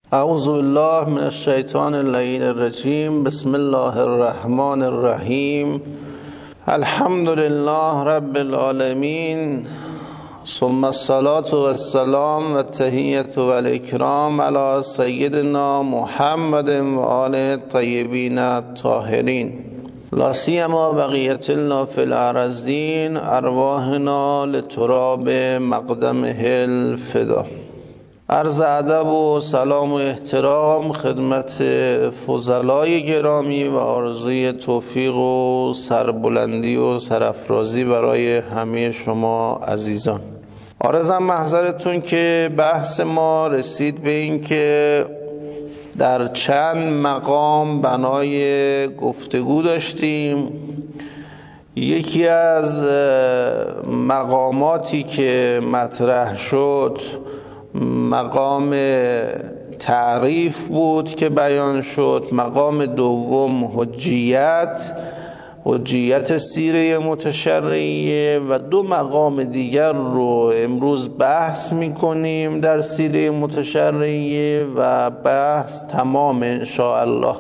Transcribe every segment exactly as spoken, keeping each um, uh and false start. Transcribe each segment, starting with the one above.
اعوذ بالله من الشیطان اللعین الرجیم. بسم الله الرحمن الرحیم. الحمد لله رب العالمین، ثم الصلاة والسلام والتحیة والاکرام علی سیدنا محمد و آله الطیبین الطاهرین، لا سیما بقیة الله فی الارضین، ارواحنا لتراب مقدمه الفدا. عرض ادب و سلام و احترام خدمت فضلای گرامی و آرزوی توفیق و سربلندی و سرافرازی برای همه شما عزیزان. عرضم محضرتون که بحث ما رسید به این که در چند مقام بنای گفتگو داشتیم. یکی از مقاماتی که مطرح شد مقام تعریف بود که بیان شد. مقام دوم حجیت حجیت سیره متشرعیه و دو مقام دیگر رو امروز بحث میکنیم در سیره متشرعیه و بحث تمام انشاءالله.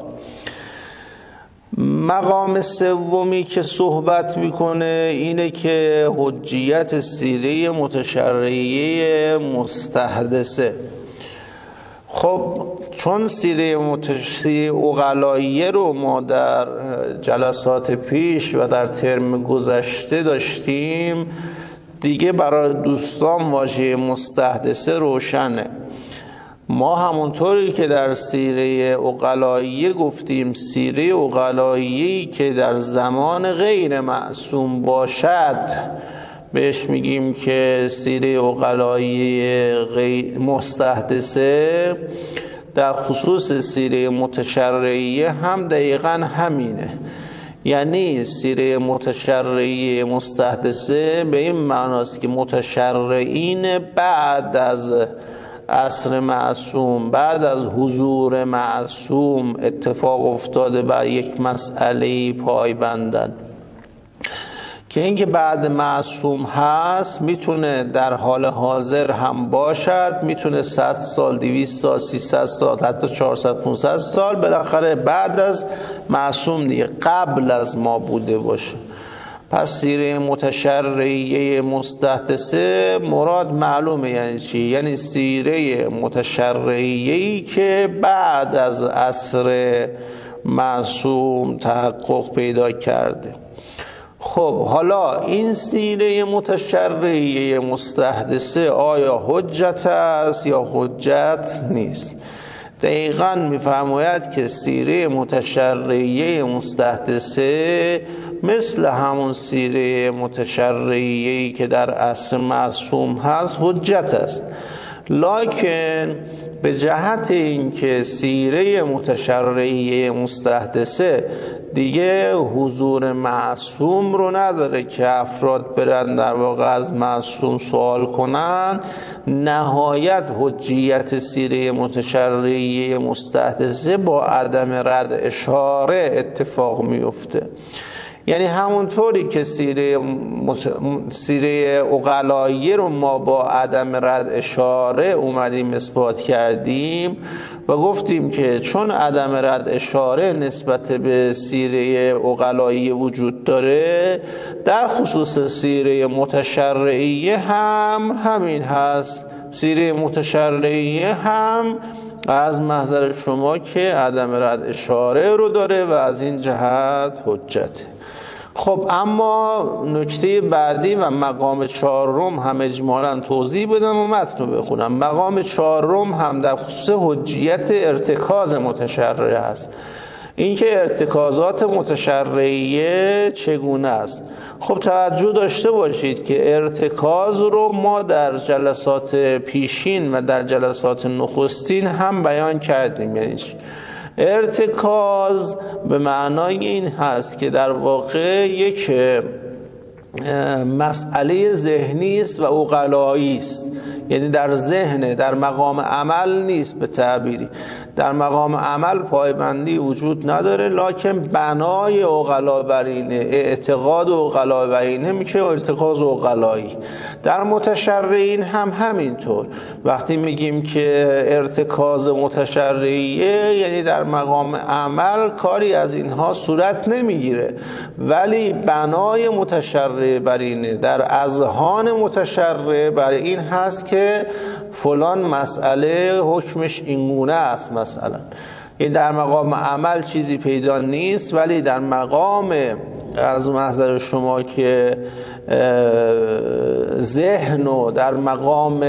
مقام سومی که صحبت میکنه اینه که حجیت سیره متشرعیه مستحدثه. خب چون سیره متشرعیه عقلاییه رو ما در جلسات پیش و در ترم گذشته داشتیم، دیگه برای دوستان واژه مستحدثه روشنه. ما همونطوری که در سیره عقلاییه گفتیم، سیره عقلاییه‌ای که در زمان غیر معصوم باشد بهش میگیم که سیره عقلاییه غیر مستحدثه. در خصوص سیره متشرعیه هم دقیقاً همینه، یعنی سیره متشرعیه مستحدثه به این معناست که متشرعین بعد از عصر معصوم، بعد از حضور معصوم اتفاق افتاده بر یک مسئله پایبندن که اینکه بعد معصوم هست میتونه در حال حاضر هم باشد، میتونه صد سال، دویست سال، سیصد سال، حتی چهارصد پانصد سال بالاخره بعد از معصوم دیگه قبل از ما بوده باشه. پس سیره متشرعیه مستحدثه مراد معلومه یعنی چی؟ یعنی سیره متشرعیه‌ای که بعد از عصر معصوم تحقق پیدا کرده. خب حالا این سیره متشرعیه مستحدثه آیا حجت است یا حجت نیست؟ دقیقاً می‌فرماید که سیره متشرعیه مستحدثه مثل همون سیره متشرعیه‌ای که در عصر معصوم هست حجت است، لکن به جهت اینکه سیره متشرعیه مستحدثه دیگه حضور معصوم رو نداره که افراد برن در واقع از معصوم سوال کنن، نهایت حجیت سیره متشرعیه مستحدثه با عدم رد اشاره اتفاق میفته. یعنی همونطوری که سیره مت... سیره عقلاییه رو ما با عدم رد اشاره اومدیم اثبات کردیم و گفتیم که چون عدم رد اشاره نسبت به سیره عقلاییه وجود داره، در خصوص سیره متشرعیه هم همین هست. سیره متشرعیه هم از محضر شما که عدم رد اشاره رو داره و از این جهت حجته. خب اما نکته بعدی و مقام چهارم هم اجمالاً توضیح بدم و متن رو بخونم. مقام چهارم هم در خصوص حجیت ارتکاز متشرع است. این که ارتکازات متشرعیه چگونه است؟ خب توجه داشته باشید که ارتکاز رو ما در جلسات پیشین و در جلسات نخستین هم بیان کردیم. یعنی چی؟ ارتکاز به معنای این هست که در واقع یک مسئله ذهنی است و عقلایی است، یعنی در ذهن، در مقام عمل نیست. به تعبیری در مقام عمل پایبندی وجود نداره، لکن بنای عقلا بر اینه، اعتقاد عقلا بر اینه میشه ارتکاز عقلایی. در متشرعین هم همینطور. وقتی میگیم که ارتکاز متشرعیه یعنی در مقام عمل کاری از اینها صورت نمیگیره، ولی بنای متشرع بر اینه، در اذهان متشرع بر این هست که فلان مسئله حکمش اینگونه است. مثلا این در مقام عمل چیزی پیدا نیست، ولی در مقام از محضر شما که ذهن و در مقام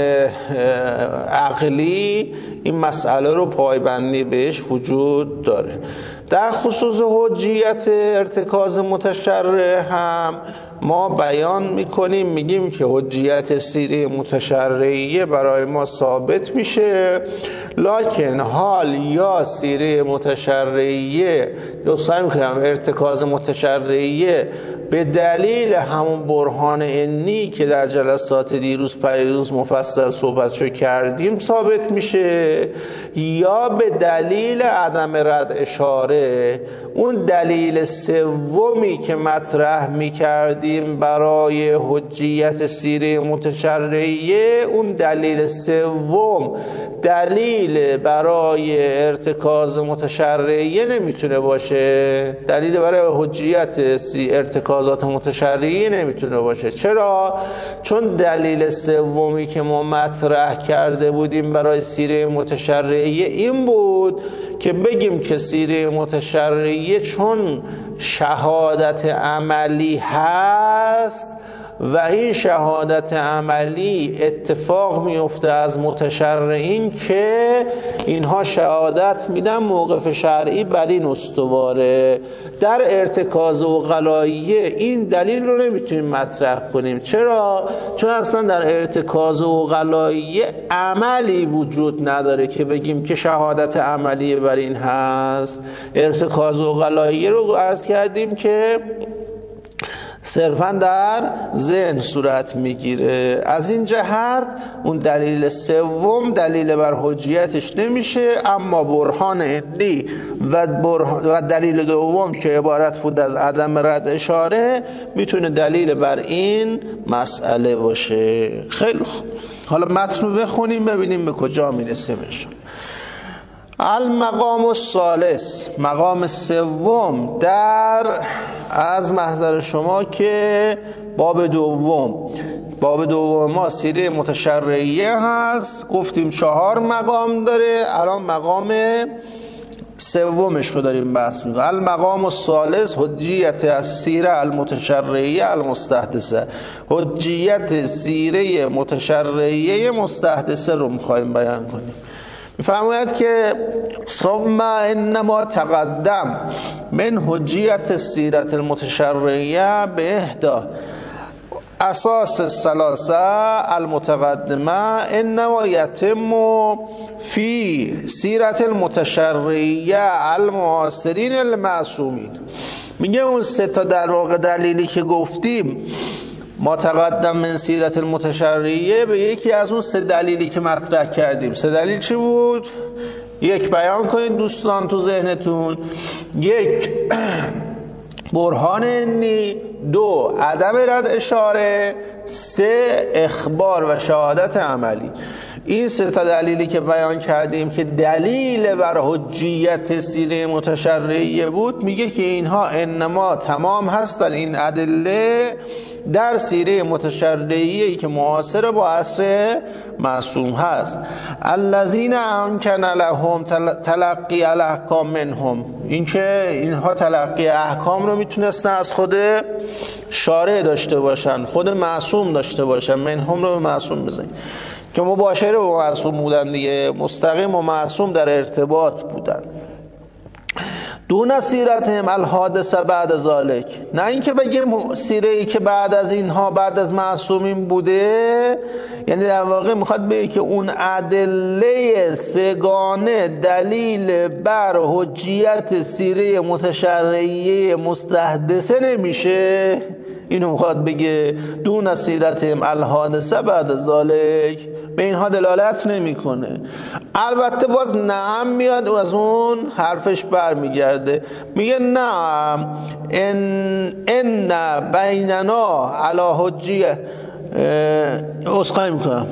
عقلی این مسئله رو پایبندی بهش وجود داره. در خصوص حجیت ارتکاز متشرع هم ما بیان میکنیم، میگیم که حجیت سیره متشرعیه برای ما ثابت میشه، لکن حال یا سیره متشرعیه دوستان میکنم ارتکاز متشرعیه به دلیل همون برهان انی که در جلسات دیروز پریروز مفصل صحبتشو کردیم ثابت میشه، یا به دلیل عدم رد اشاره، اون دلیل سومی که مطرح میکردیم برای حجیت سیره متشرعیه، اون دلیل سوم دلیل برای ارتکاز متشرعیه نمیتونه باشه، دلیل برای حجیت ارتکازات متشرعیه نمیتونه باشه. چرا؟ چون دلیل سومی که ما مطرح کرده بودیم برای سیره متشرعیه این بود که بگیم که سیره متشرعیه چون شهادت عملی هست و این شهادت عملی اتفاق میفته از متشرعین که اینها شهادت میدن موقف شرعی بر این استواره. در ارتکاز عقلاییه این دلیل رو نمیتونیم مطرح کنیم. چرا؟ چون اصلا در ارتکاز عقلاییه عملی وجود نداره که بگیم که شهادت عملی بر این هست. ارتکاز عقلاییه رو عرض کردیم که صرفا در ذهن صورت میگیره. از این جهت اون دلیل سوم دلیل بر حجیتش نمیشه، اما برهان انی و, و دلیل دوم که عبارت بود از عدم رد اشاره میتونه دلیل بر این مسئله باشه. خیلی خوب، حالا متن رو بخونیم ببینیم به کجا میرسیمشون. المقام الثالث، مقام سوم در از محضر شما که باب دوم باب دوم ما سیره متشرعیه هست، گفتیم چهار مقام داره، الان مقام سومش رو داریم بحث میکنیم. المقام الثالث حجیت السیره المتشرعیه المستحدثه، حجیت سیره متشرعیه مستحدثه رو میخوایم بیان کنیم. میفرماید که ثم انما تقدم من حجیت السیرة المتشرعیه به احدا اساس الثلاثه المتقدمه انما یتم فی سیرة المتشرعیه المعاصرین المعصومین. میگه اون سه تا در واقع دلیلی که گفتیم ما تقدم من سیرت المتشرعیه به یکی از اون سه دلیلی که مطرح کردیم. سه دلیل چی بود؟ یک، بیان کنید دوستان تو ذهنتون. یک، برهان انی. دو، عدم رد اشاره. سه، اخبار و شهادت عملی. این سه تا دلیلی که بیان کردیم که دلیل بر حجیت سیره متشرعیه بود، میگه که اینها انما تمام هستن این ادله در سیره متشرعیه‌ای که معاصر با عصر معصوم هست. الذین امکن لهم تلقی الاحکام منهم، این که اینها تلقی احکام رو میتونستن از خود شارع داشته باشن، خود معصوم داشته باشن. منهم رو به معصوم بزنید که مباشره با معصوم بودن دیگه، مستقیم و معصوم در ارتباط بودن. دون سیرتهم الحادثه بعد ذالک، نه اینکه بگیم سیره ای که بعد از اینها بعد از معصومین بوده، یعنی در واقع میخواد بگه که اون ادله سگانه دلیل بر حجیت سیره متشرعیه مستحدثه نمیشه. اینو میخواد بگه دون سیرتهم الحادثه بعد ذالک، به اینها دلالت نمیکنه. البته باز نعم میاد و از اون حرفش برمیگرده، میگه نعم ان ان بیننا علی حجیه اسخای میکنم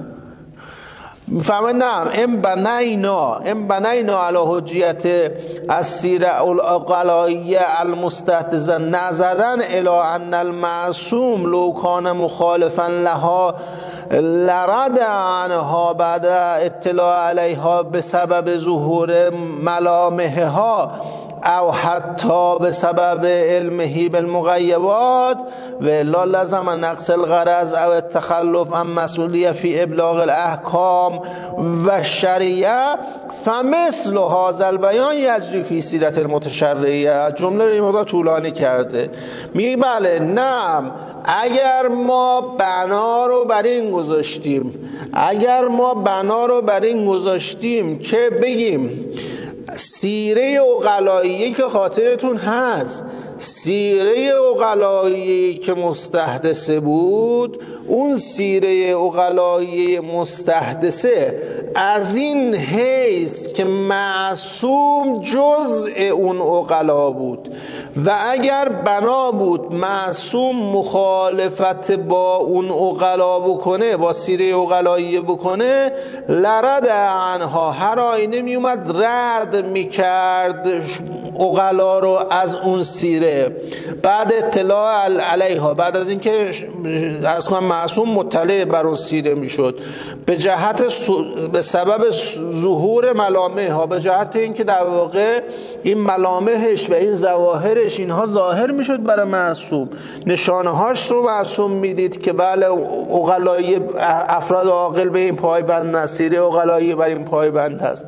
میفهمه نعم ام بنینا ام بنینا علی حجیت السیره العقلائیه المستحدثه نظرا الی ان المعصوم لو کان مخالفا لها لرد عنها بعد اطلاع علیها بسبب ظهور ملامحها او حتی بسبب علمه بالمغیبات و الا لزم نقص الغرض او التخلف عن مسئولیه فی ابلاغ الاحکام و شریعه فمثل هذا البیان یجری فی سیرت المتشرعیه. جمله رو این مقدار طولانی کرده، میگه بله نعم اگر ما بنا رو بر این گذاشتیم اگر ما بنا رو بر این گذاشتیم که بگیم سیره عقلائیه که خاطرتون هست، سیره عقلائیه که مستحدثه بود، اون سیره عقلائیه مستحدثه از این حیث که معصوم جزء اون عقلا بود و اگر بنا بود معصوم مخالفت با اون عقلا بکنه، با سیره عقلائیه بکنه، لرد عنها هر آینه می اومد رد میکرد عقلا رو از اون سیره بعد اطلاع علیها، بعد از اینکه اصلا معصوم مطلع بر اون سیره میشد، به جهت به سبب ظهور ملامح ها، به جهت اینکه در واقع این ملامحش و این ظواهرش اینها ظاهر میشد برای معصوم، نشانه هاش رو معصوم میدید که بله عقلای افراد عاقل به این پایبند هست، سیره عقلایی بر این پایبند هست.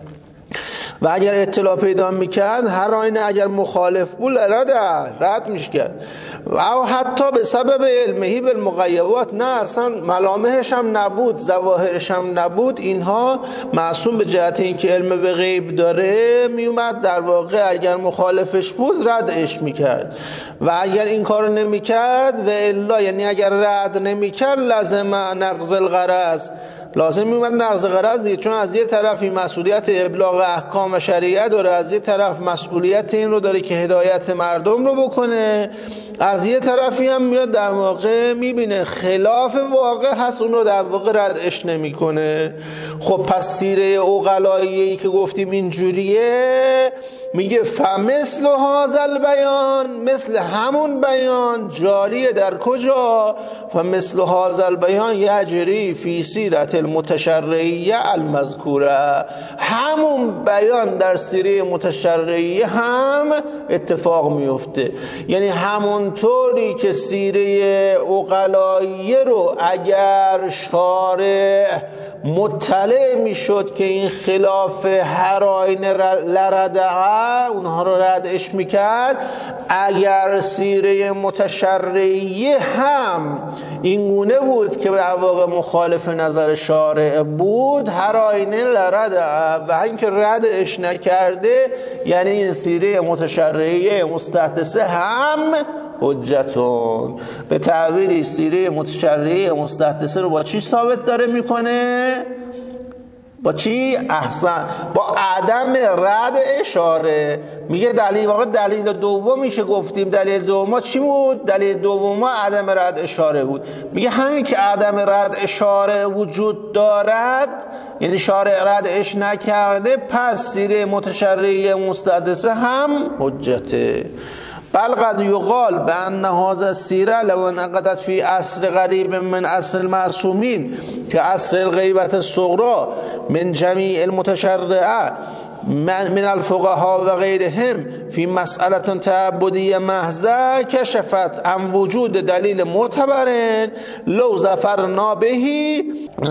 و اگر اطلاع پیدا میکرد هر آینه اگر مخالف بود رد رد میشکرد او حتی به سبب علمهی بالمغیبات، نه اصلا ملامحش هم نبود ظواهرش هم نبود، اینها معصوم به جهت اینکه علم به غیب داره میومد در واقع اگر مخالفش بود ردش میکرد و اگر این کارو نمیکرد و الا یعنی اگر رد نمیکرد لازم نقض الغرض، لازم میومد نقض غرض دید، چون از یه طرف این مسئولیت ابلاغ احکام و شریعه داره، از یه طرف مسئولیت این رو داره که هدایت مردم رو بکنه، از یه طرفی هم میاد در واقع میبینه خلاف واقع هست اون رو در واقع ردش نمیکنه. خب پس سیره عقلائیه‌ای که گفتیم اینجوریه، میگه فمثل هذا البیان، مثل همون بیان جاریه در کجا؟ فمثل هذا البیان یجری فی سیرت المتشرعیه المذکوره، همون بیان در سیره متشرعیه هم اتفاق میفته. یعنی همونطوری که سیره عقلائیه رو اگر شارع مطلع میشد که این خلاف هر آینه لردعه اونها رو ردش میکرد، اگر سیره متشرعیه هم این گونه بود که در واقع مخالف نظر شارع بود، هر آینه لردعه و اینکه ردش نکرده یعنی این سیره متشرعیه مستحدثه هم حجتون. به تعبیری سیره متشرعیه مستحدثه رو با چی ثابت داره میکنه؟ با چی؟ احسن، با عدم رد اشاره. میگه دلیل واقع دلیل دومی که گفتیم، دلیل دوم چی بود؟ دلیل دوم عدم رد اشاره بود. میگه همین که عدم رد اشاره وجود دارد، یعنی شارع ردش نکرده، پس سیره متشرعیه مستحدثه هم حجته. بل قد یقال بان هذا السیره لو انعقدت فی عصر قریب من عصر المعصومین که عصر الغیبت الصغرى من جمیع المتشرعه من الفقهاء و غیرهم فی مسئله تعبدیه محضه کشفت عن وجود دلیل معتبر لو ظفرنا بهی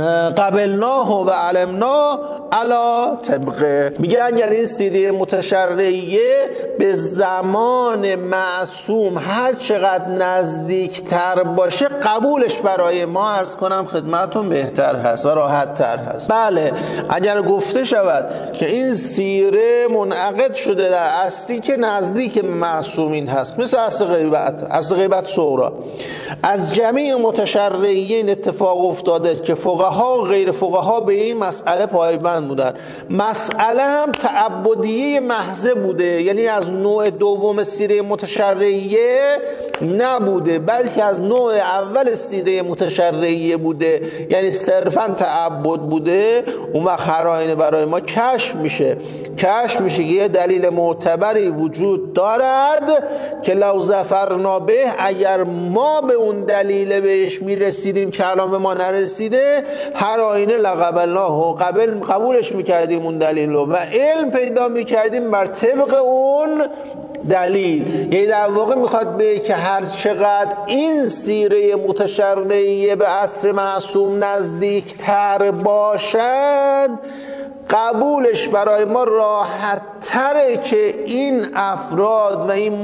قبلناه و علمنا علی طبقه. میگه اگر این سیره متشرعیه به زمان معصوم هر چقدر نزدیکتر باشه، قبولش برای ما عرض کنم خدمتون بهتر هست و راحت تر هست. بله اگر گفته شود که این سیره منعقد شده در عصری که که نزدیک معصومین هست، مثل اصل غیبت، اصل غیبت صغرا، از جمیع متشرعین اتفاق افتاده که فقها و غیر فقها به این مسئله پایبند بودن. مسئله هم تعبدیه محض بوده، یعنی از نوع دوم سیره متشرعیه نبوده، بلکه از نوع اول سیره متشرعیه بوده، یعنی صرفا تعبد بوده. اون وقت هر آینه برای ما کشف میشه کشف میشه که یه دلیل معتبری وجود دارد که لو ظفرنا به، اگر ما به اون دلیل بهش میرسیدیم که الان به ما نرسیده، هر آینه لقبلناه، قبل قبولش میکردیم اون دلیل رو و علم پیدا میکردیم بر طبق اون دلیل. یعنی در واقع میخواد به که هر چقدر این سیره متشرعیه به عصر معصوم نزدیک تر باشد، قبولش برای ما راحت تره که این افراد و این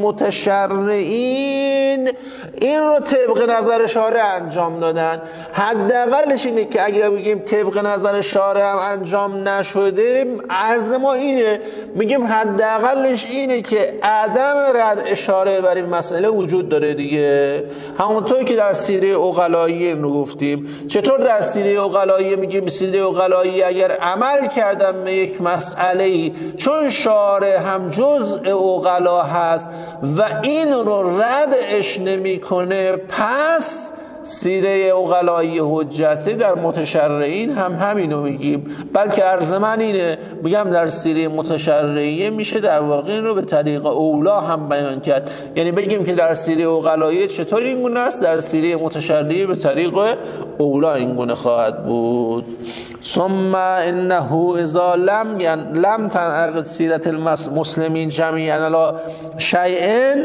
متشرعین این رو طبق نظر شارع انجام دادن. حداقلش اینه که اگر بگیم طبق نظر شارع هم انجام نشده، عرض ما اینه، میگیم حداقلش اینه که عدم رد اشاره بر این مسئله وجود داره دیگه. همونطور که در سیره عقلایی این رو گفتیم. چطور در سیره عقلایی میگیم سیره عقلایی اگر عمل کردن به یک مسئله، چون شارع هم جزء عقلا هست و این رو ردش نمیکنه، پس سیره عقلایی حجته. در متشرعین هم همینو میگیم، بلکه عرض من اینه میگم در سیره متشرعیه میشه در واقع این رو به طریق اولا هم بیان کرد. یعنی بگیم که در سیره عقلایی چطور این گونه است، در سیره متشرعیه به طریق اولا این گونه خواهد بود. ثم انه اذا لم لم تنعقد سیرت المسلمین جمیعا علی شیء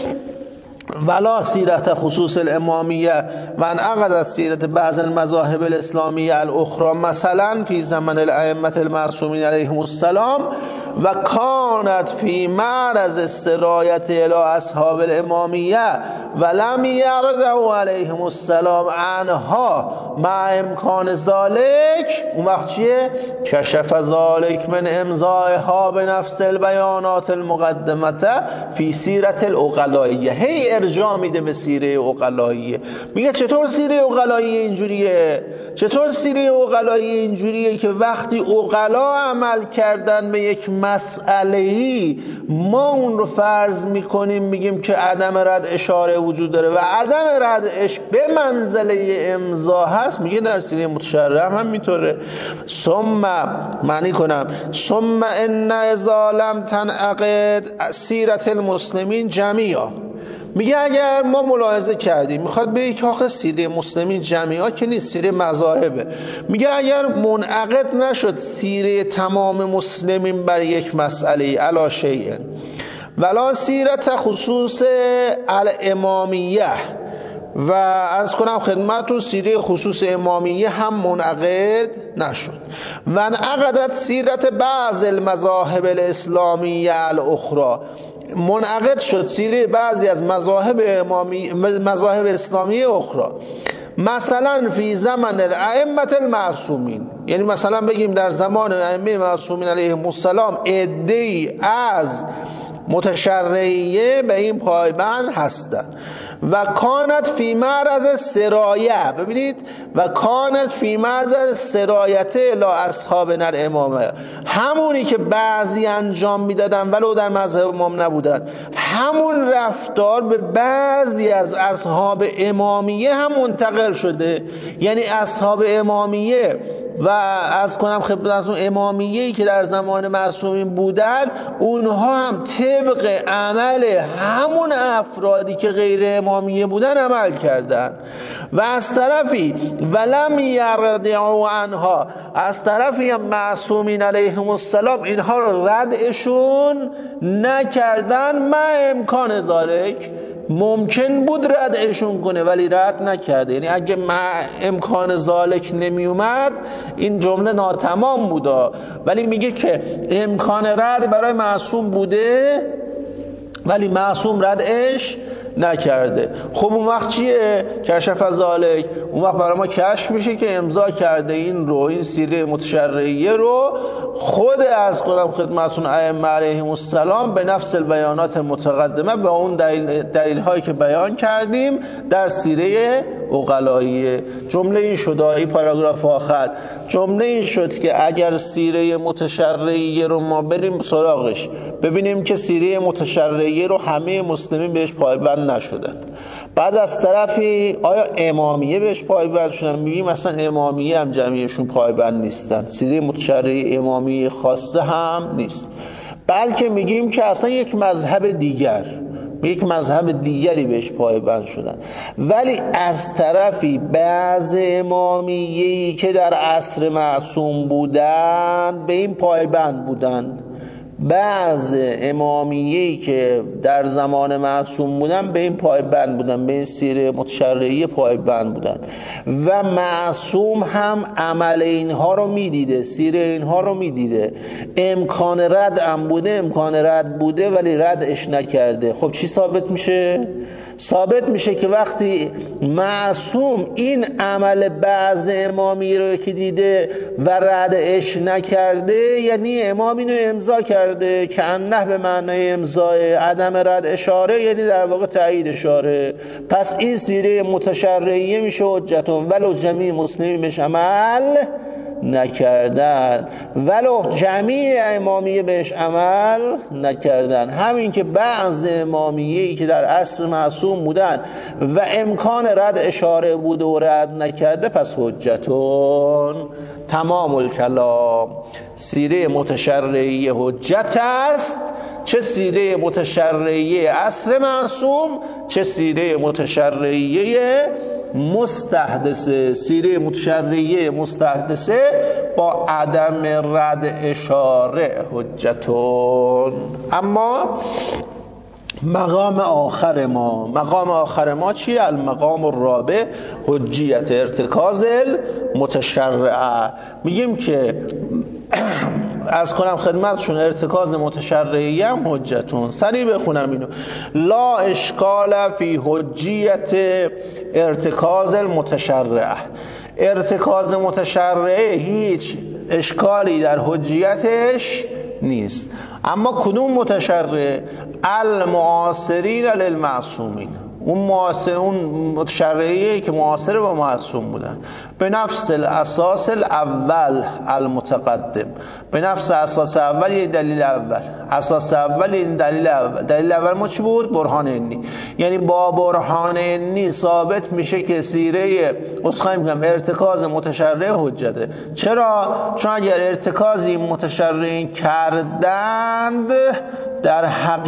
ولا سیرت خصوص الامامیه و انعقدت سیرت بعض المذاهب الاسلامیه الاخرى مثلا فی زمن الائمه المعصومین علیهم السلام و کانت فی معرض السرایت الی اصحاب الامامیه و لم یرضوا علیهم السلام عنها مع امکان ذالک، اون وقت چیه؟ کشف ذالک من امضائها به نفس البیانات المقدمه فی سیرت العقلائیه. هی ارجاع میده به سیره عقلائیه، میگه چطور سیره عقلائیه اینجوریه؟ چطور سیره عقلائیه اینجوریه که وقتی عقلا عمل کردن به یک مسئله‌ای، ما اون رو فرض میکنیم میگیم که عدم رد اشاره وجود داره و عدم ردش به منزله امضا هست. میگه در سیره متشرع هم همینطوره. ثم معنی کنم ثم ان اذا لم تنعقد سیرت المسلمین جمیعا، میگه اگر ما ملاحظه کردیم، میخواد به یک آخر سیره مسلمین جمیعا که نیست، سیره مذاهبه، میگه اگر منعقد نشد سیره تمام مسلمین بر یک مسئله علا شیء ولا سیرت خصوص الامامیه، و از کنم خدمتون سیره خصوص امامیه هم منعقد نشد، و انعقدت سیرت بعض المذاهب الاسلامیه الاخرى، منعقد شد سیره بعضی از مذاهب امامی مذاهب اسلامی اخرى، مثلا فی زمن الائمه المعصومین، یعنی مثلا بگیم در زمان ائمه معصومین علیهم السلام عده‌ای از متشرعیه به این پایبند هستند. و کانت فی معرض سرایه، ببینید، و کانت فی معرض سرایت الی اصحاب الامامه، همونی که بعضی انجام میدادن ولو در مذهب امام نبودن، همون رفتار به بعضی از اصحاب امامیه هم منتقل شده. یعنی اصحاب امامیه و از کنم خدمتتون امامیه‌ای که در زمان معصومین بودن، اونها هم طبق عمل همون افرادی که غیر امامیه بودن عمل کردن. و از طرفی ولم یرضعوا عنها، از طرفی هم معصومین علیهم السلام اینها رو ردشون نکردن. ما امکان ذالک، ممکن بود ردشون کنه ولی رد نکرده. یعنی اگه ما امکان ذالک نمی اومد این جمله ناتمام بوده، ولی میگه که امکان رد برای معصوم بوده ولی معصوم ردش نکرده. خب اون وقت چیه؟ کشف ذالک، اون وقت برای ما کشف میشه که امضا کرده این رو، این سیره متشرعیه رو خود از کنم خدمتون ائمه علیهم السلام به نفس البیانات المتقدمه، به اون دلیل, دلیل هایی که بیان کردیم در سیره عقلائیه. جمله این شد، این پاراگراف آخر جمله این شد که اگر سیره متشرعیه رو ما بریم سراغش ببینیم که سیره متشرعیه رو همه مسلمین بهش پایبند نشدن، بعد از طرفی آیا امامیه بهش پایبند شدن؟ میگیم مثلا امامیه هم جمعیشون پایبند نیستن، سیره متشرعیه امامیه خاصه هم نیست، بلکه میگیم که اصلا یک مذهب دیگر یک مذهب دیگری بهش پایبند شدن. ولی از طرفی بعض امامیه‌ای که در عصر معصوم بودن به این پایبند بودن، بعض امامیه‌ای که در زمان معصوم بودن به این پایبند بودن، به این سیره متشرعیه پایبند بودن و معصوم هم عمل اینها رو میدیده، سیره اینها رو میدیده، امکان رد هم بوده، امکان رد بوده ولی ردش نکرده. خب چی ثابت میشه؟ ثابت میشه که وقتی معصوم این عمل بعض امامی رو که دیده و ردش نکرده، یعنی امام اینو امضا کرده که انه به معنای امضای، عدم رد اشاره یعنی در واقع تایید اشاره، پس این سیره متشرعیه میشه حجتون ولو جمیع مسلمین بهش عمل نکردن، ولو جمعی امامیه بهش عمل نکردن. همین که بعض امامیه‌ای که در عصر معصوم بودن و امکان رد اشاره بود و رد نکرده پس حجتون. تمام الکلام. سیره متشرعیه حجت است، چه سیره متشرعیه عصر معصوم چه سیره متشرعیه مستحدثه. سیره متشرعیه مستحدثه با عدم رد اشاره حجتون. اما مقام آخر ما، مقام آخر ما چیه؟ المقام الرابع حجیت ارتکاز المتشرعه. میگیم که از کنم خدمتشون ارتکاز متشرعیه هم حجتون. سریع بخونم اینو. لا اشکال فی حجیت ارتکاز المتشرعه. ارتکاز متشرعه هیچ اشکالی در حجیتش نیست. اما کدوم متشرع؟ المعاصرین للمعصومین، اون معاصر، اون متشرعیه که معاصر با معصوم بودن، به نفس الاساس الاول المتقدم. به نفس اساس اول یه دلیل اول، اساس اول این دلیل اول. دلیل اول ما چی بود؟ برهان عنی. یعنی با برهان عنی ثابت میشه که سیره اسخای میگم ارتکاز متشرع حجته. چرا؟ چون اگر ارتکازی متشرعین کردند در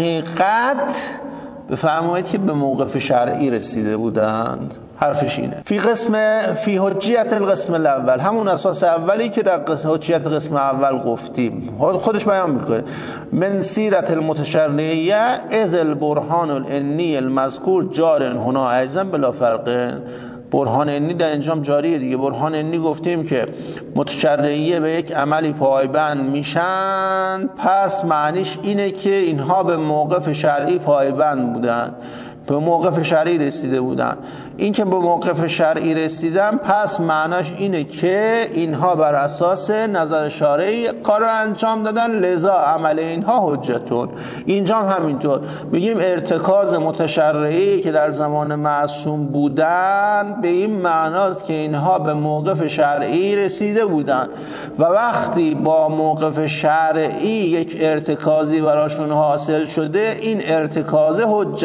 حقیقت بفرمایید که به موقف شرعی رسیده بودند. حرفش اینه. فی قسم فی حجیت القسم الاول، همون اساس اولی که در حجیت قسم اول گفتیم خودش بیان میکنه. من سیرت المتشرعیه از البرهان العنی المذکور جار هنا ایضا بلا فرق. برهان عنی در انجام جاریه دیگه. برهان عنی گفتیم که متشرعیه به یک عملی پایبند میشن، پس معنیش اینه که اینها به موقف شرعی پایبند بودن، به موقف شرعی رسیده بودن. این که به موقف شرعی رسیدن پس معناش اینه که اینها بر اساس نظر شارعی کار رو انجام دادن، لذا عمل اینها حجتون. اینجا هم همینطور میگیم ارتکاز متشرعی که در زمان معصوم بودن به این معناست که اینها به موقف شرعی رسیده بودن و وقتی با موقف شرعی یک ارتکازی براشون حاصل شده این ارتکاز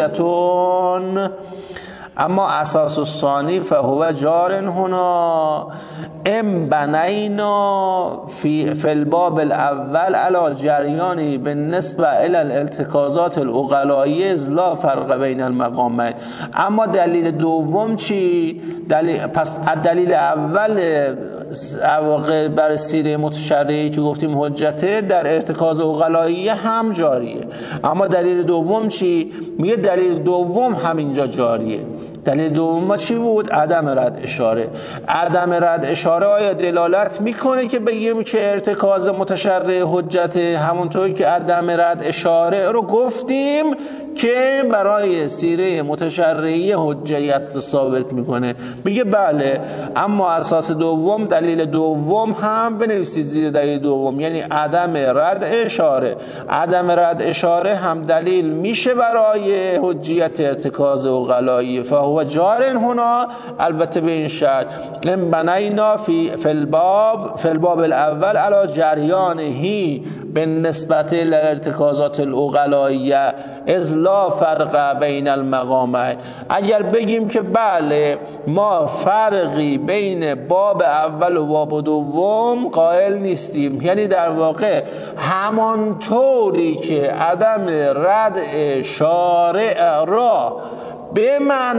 حجتون. اما اساس الثانی فهو جار هنا ام بنینا فی فی الباب الاول علی جریانی بالنسبه الی الالتکازات العقلائیه از لا فرق بین المقامین. اما دلیل دوم چی؟ دلیل پس دلیل اول واقع بر سیره متشرعی که گفتیم حجته در ارتکاز عقلائیه هم جاریه. اما دلیل دوم چی؟ میگه دلیل دوم همینجا جاریه. دلیل دوم ما چی بود؟ عدم رد اشاره. عدم رد اشاره آیا دلالت میکنه که بگیم که ارتکاز متشرع حجت؟ همونطوری که عدم رد اشاره رو گفتیم که برای سیره متشرعیه حجیت ثابت میکنه. میگه بله، اما اساس دوم، دلیل دوم هم بنویسید زیر دلیل دوم، یعنی عدم رد اشاره. عدم رد اشاره هم دلیل میشه برای حجیت ارتکاز عقلایی. فهو جار هنا، البته به این شرط ان بنینا فی فی الباب فی الباب الاول علی جریانه بالنسبه للارتکازات العقلاییه اذ لا فرق بین المقامین. اگر بگیم که بله ما فرقی بین باب اول و باب دوم قائل نیستیم، یعنی در واقع همانطوری که عدم رد شارع را به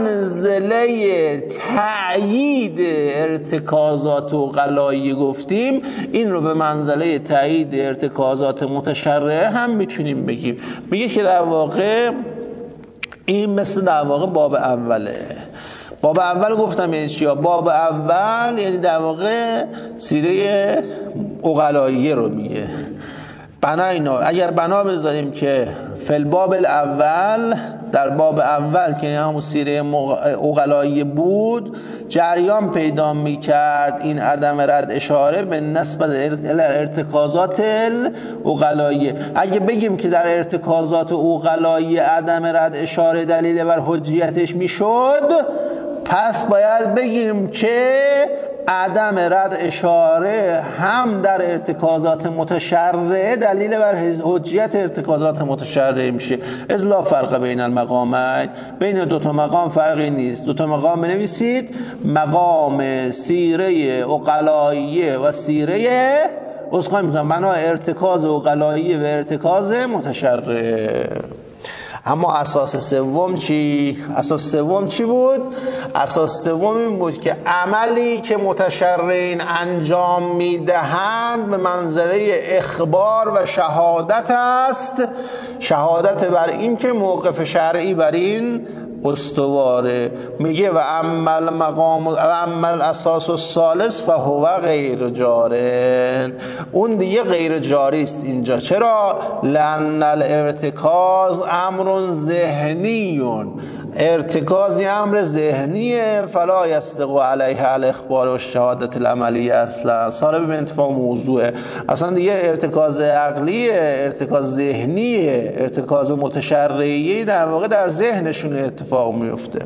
منزله تأیید ارتکازات عقلایی گفتیم، این رو به منزله تأیید ارتکازات متشرعه هم میتونیم بگیم. میگه که در واقع این مثل در واقع باب اوله. باب اول گفتم یعنی چیا؟ باب اول یعنی در واقع سیره عقلایی رو میگه. بنا اینا اگر بنا بذاریم که فی الباب الاول، در باب اول که همون سیره عقلایی بود، جریان پیدا میکرد این عدم رد اشاره به نسبت ارتکازات العقلایی. اگه بگیم که در ارتکازات عقلایی عدم رد اشاره دلیل بر حجیتش میشد، پس باید بگیم که عدم رد اشاره هم در ارتکازات متشرعه دلیل بر حجیت ارتکازات متشرعه میشه. اذ لا فرق بین المقامین، بین دو تا مقام فرقی نیست. دو تا مقام بنویسید، مقام سیره عقلاییه و سیره اسخای میکنم بنا ارتکاز عقلاییه و ارتکاز متشرعه. اما اساس سوم چی؟ اساس سوم چی بود؟ اساس سوم این بود که عملی که متشرعین انجام میدهند به منزله اخبار و شهادت است، شهادت بر این که موقف شرعی بر این استواره. میگه و عمل مقام و عمل اساس الثالث فهو غیر جارن، اون دیگه غیر جاری است اینجا. چرا؟ لأن الارتکاز امر ذهنیون، ارتکازی امر ذهنیه، فلا یصدق علیه الاخبار و شهادت العملیه، اصلا صالب به انتفاع موضوعه. اصلا دیگه ارتکاز عقلیه، ارتکاز ذهنیه، ارتکاز متشرعیه در واقع در ذهنشون اتفاق میفته.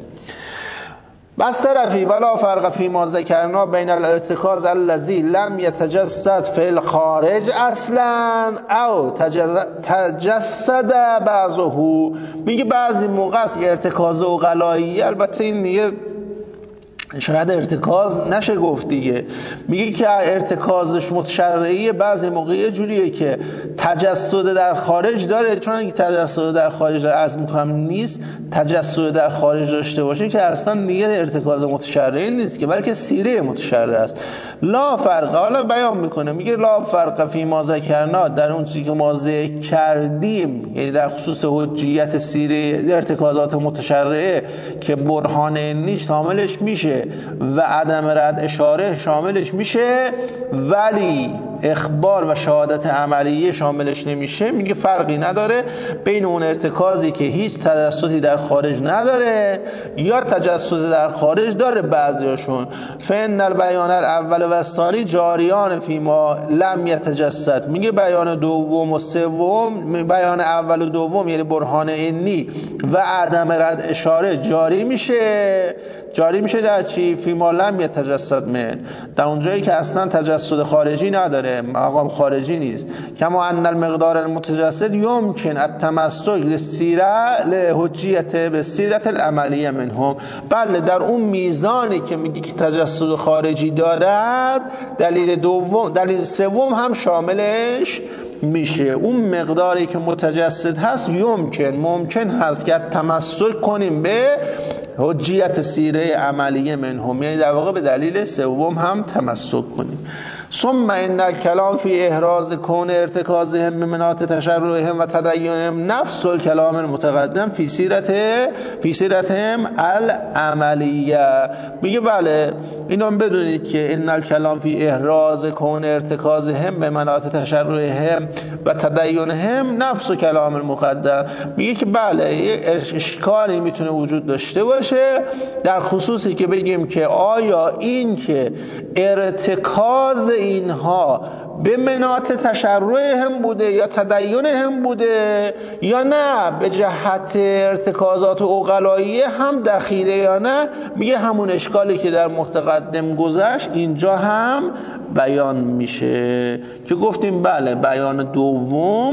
بس طرفی ولا فرق فی ما ذکرنا بین الارتکاز الذی لم یتجسد فی الخارج اصلا او تجسد بعضه. میگه بعضی موقع است ارتکاز عقلایی، البته این دیگه شاید ارتکاز نشه گفت دیگه، میگه که ارتکازش متشرعی بعضی موقع یه جوریه که تجسد در خارج داره، چون اگه تجسد در خارج داره از میکنم نیست، تجسد در خارج داشته باشه که اصلا دیگه ارتکاز متشرعی نیست که، بلکه سیره متشرع است. لا فرق، حالا بیان میکنه، میگه لا فرق فی ما ذکرنا، در اون چیزی که ما ذکر کردیم، یعنی در خصوص حجیت سیره ارتکازات متشرعه که برهان نیست شاملش میشه و عدم رد اشاره شاملش میشه، ولی اخبار و شهادت عملیه شاملش نمیشه. میگه فرقی نداره بین اون ارتکازی که هیچ تجسدی در خارج نداره یا تجسد در خارج داره بعضیاشون. فإن البیان الاول و الثانی جاریان فی ما لم یتجسد. میگه بیان دوم و سوم، بیان اول و دوم یعنی برهان عنی و عدم رد اشاره جاری میشه. جاری میشه در چی؟ فی ما لم یتجسد من، در اونجایی که اصلا تجسد خارجی نداره، مقام خارجی نیست. کما ان المقدار المتجسد یمکن التمسک للسیره لحجیت به سیرت العملیه منهم. بله در اون میزانی که میگه که تجسد خارجی دارد، دلیل دوم دلیل سوم هم شاملش میشه. اون مقداری که متجسد هست یمکن ممکن هست که تمسک کنیم به حجیت سیره عملیه منهم، یعنی در واقع به دلیل سوم هم تمسک کنیم. ثم ان الکلام فی احراز کون ارتکازهم بمناط تشرعهم و تدینهم نفس الکلام المتقدم فی سیرت فی سیرتهم العملیه. میگه بله اینو بدونید که ان الکلام فی احراز کون ارتکازهم بمناط تشرعهم و تدینهم نفس کلام المقدم. میگه که بله یه اشکالی میتونه وجود داشته باشه در خصوصی که بگیم که آیا این که ارتکاز اینها به مناط تشرع هم بوده یا تدین هم بوده یا نه به جهت ارتکازات عقلاییه هم دخیله یا نه. میگه همون اشکالی که در متقدم گذشت اینجا هم بیان میشه که گفتیم بله بیان دوم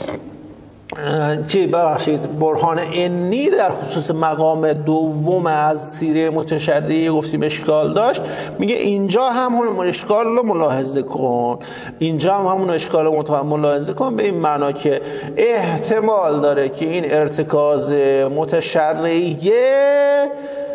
چی ببخشید برهان عنی در خصوص مقام دوم از سیره متشرعه گفتیم اشکال داشت. میگه اینجا هم همون اشکال رو ملاحظه کن، اینجا هم همون اشکال رو ملاحظه کن به این معنا که احتمال داره که این ارتکاز متشرعه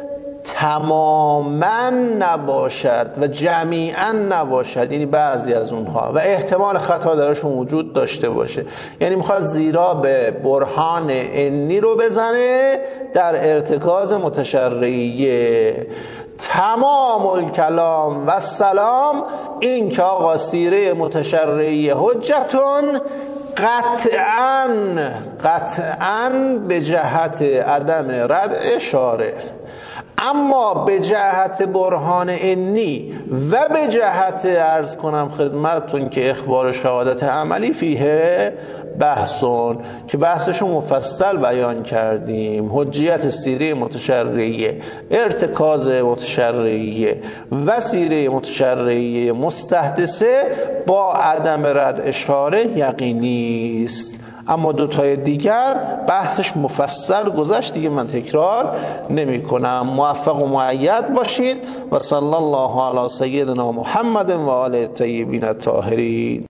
تماما نباشد و جمیعا نباشد، یعنی بعضی از اونها، و احتمال خطا درشون وجود داشته باشه. یعنی میخواد زیرا به برهان عنی رو بزنه در ارتکاز متشرعیه. تمام الکلام و سلام این که آقا سیره متشرعیه حجتون قطعاً قطعاً به جهت عدم رد اشاره، اما به جهت برهان عنی و به جهت عرض کنم خدمتتون که اخبار شهادت عملی فیه بحثون که بحثشو مفصل بیان کردیم. حجیت سیره متشرعیه، ارتکاز متشرعیه و سیره متشرعیه مستحدثه با عدم رد اشاره یقینی است. اما دوتای دیگر بحثش مفصل گذشت، دیگه من تکرار نمی کنم. موفق و مؤید باشید و صلی الله علی سیدنا محمد و آله الطیبین الطاهرین.